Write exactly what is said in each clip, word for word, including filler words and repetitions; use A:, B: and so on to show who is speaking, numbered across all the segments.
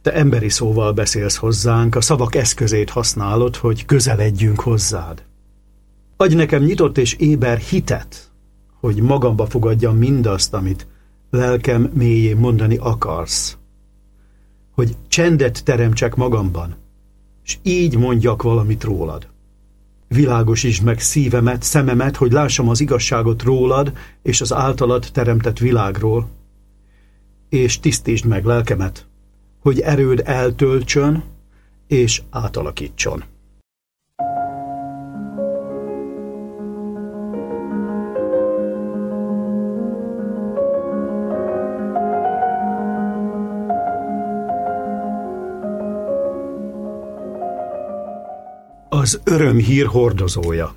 A: Te emberi szóval beszélsz hozzánk, a szavak eszközét használod, hogy közeledjünk hozzád. Adj nekem nyitott és éber hitet, hogy magamba fogadjam mindazt, amit lelkem mélyén mondani akarsz. Hogy csendet teremtsek magamban, és így mondjak valamit rólad. Világosítsd meg szívemet, szememet, hogy lássam az igazságot rólad és az általad teremtett világról, és tisztítsd meg lelkemet, hogy erőd eltöltsön és átalakítson. Az örömhír hordozója.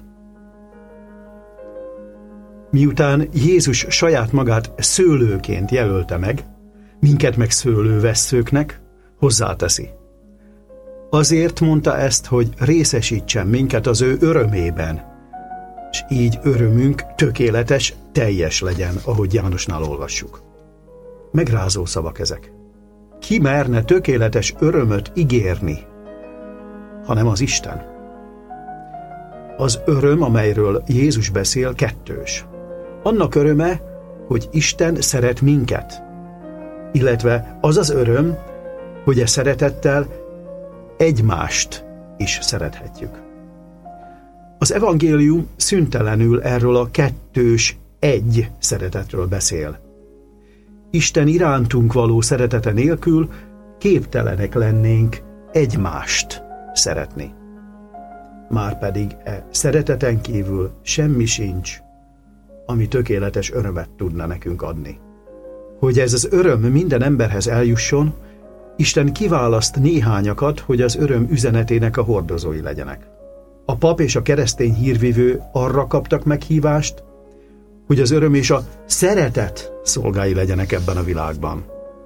A: Miután Jézus saját magát szőlőként jelölte meg, minket meg szőlővesszőknek, hozzáteszi. Azért mondta ezt, hogy részesítsen minket az ő örömében, és így örömünk tökéletes, teljes legyen, ahogy Jánosnál olvassuk. Megrázó szavak ezek. Ki merne tökéletes örömöt ígérni, hanem az Isten? Az öröm, amelyről Jézus beszél, kettős. Annak öröme, hogy Isten szeret minket, illetve az az öröm, hogy e szeretettel egymást is szerethetjük. Az evangélium szüntelenül erről a kettős egy szeretetről beszél. Isten irántunk való szeretete nélkül képtelenek lennénk egymást szeretni. Márpedig e szereteten kívül semmi sincs, ami tökéletes örömet tudna nekünk adni. Hogy ez az öröm minden emberhez eljusson, Isten kiválaszt néhányakat, hogy az öröm üzenetének a hordozói legyenek. A pap és a keresztény hírvivő arra kaptak meghívást, hogy az öröm és a szeretet szolgái legyenek ebben a világban.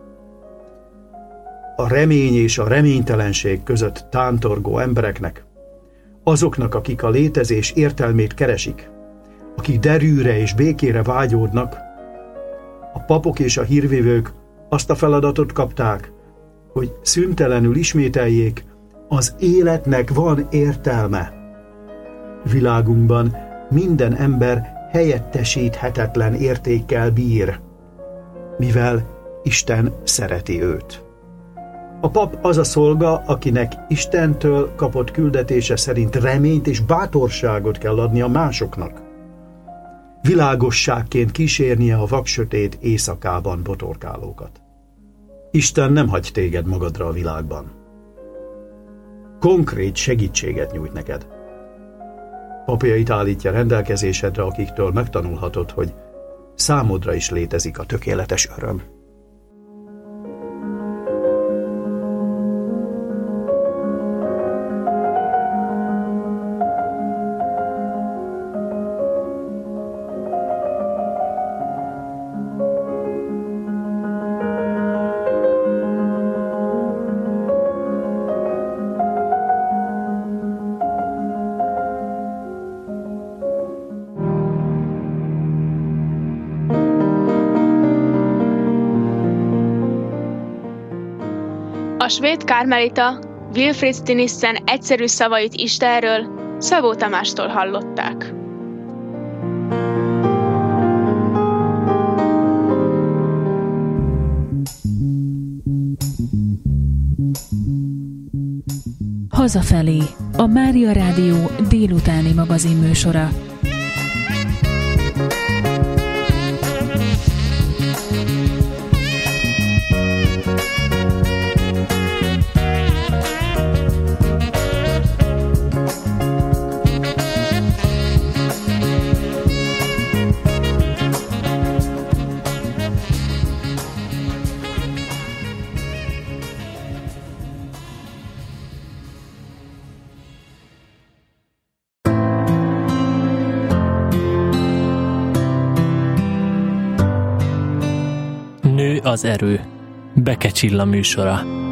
A: A remény és a reménytelenség között tántorgó embereknek, azoknak, akik a létezés értelmét keresik, akik derűre és békére vágyódnak, a papok és a hírvivők azt a feladatot kapták, hogy szüntelenül ismételjék, az életnek van értelme. Világunkban minden ember helyettesíthetetlen értékkel bír, mivel Isten szereti őt. A pap az a szolga, akinek Istentől kapott küldetése szerint reményt és bátorságot kell adni a másoknak. Világosságként kísérnie a vaksötét éjszakában botorkálókat. Isten nem hagy téged magadra a világban. Konkrét segítséget nyújt neked. Papjait állítja rendelkezésedre, akiktől megtanulhatod, hogy számodra is létezik a tökéletes öröm.
B: A svéd kármelita Wilfrid Stinissen egyszerű szavait Istenről Szabó Tamástól hallották.
C: Hazafelé, a Mária Rádió délutáni magazinműsora.
D: Az erő. Beke Csilla műsora.